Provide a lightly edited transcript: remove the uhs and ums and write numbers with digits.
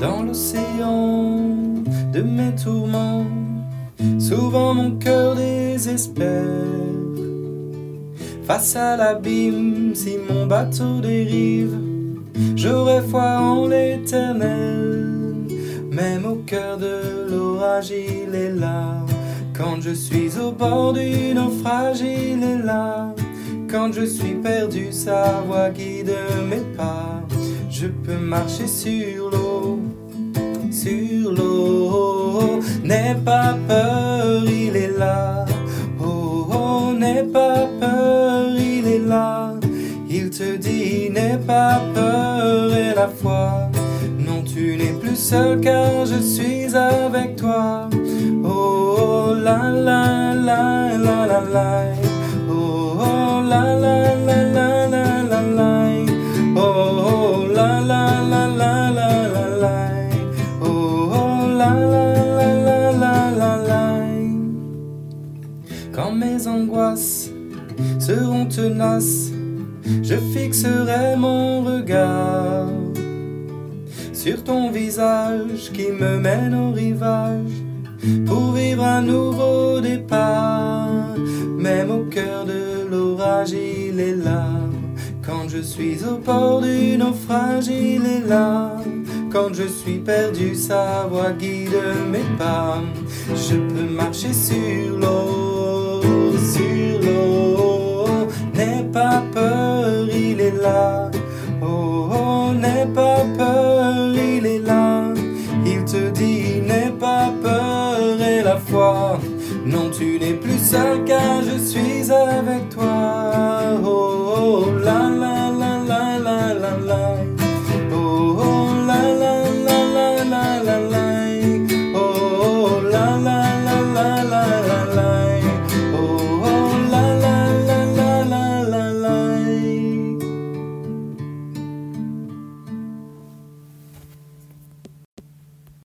dans l'océan de mes tourments. Souvent mon cœur désespère face à l'abîme. Si mon bateau dérive, j'aurai foi en l'éternel. Même au cœur de l'orage, il est là. Quand je suis au bord du naufrage, il est là. Quand je suis perdu, sa voix guide mes pas. Je peux marcher sur l'eau, sur l'eau. N'aie pas peur, il est là. Oh, oh, n'aie pas peur, il est là. Il te dit, n'aie pas peur, et la foi. Non, tu n'es plus seul car je suis avec toi. Oh, la la la la la la. Oh, oh, la la la la la la la. Oh, la la la la la la la. Oh, la la la la la la. Quand mes angoisses seront tenaces, je fixerai mon regard sur ton visage qui me mène au rivage pour vivre un nouveau départ. Même au cœur de l'orage, il est là. Quand je suis au bord du naufrage, il est là. Quand je suis perdu, sa voix guide mes pas. Je peux marcher sur l'eau, sur l'eau. N'aie pas peur, il est là. Oh, oh, n'aie pas peur, il est là. Il te dit, n'aie pas peur, et la foi. Non, tu n'es plus seul car je suis avec toi.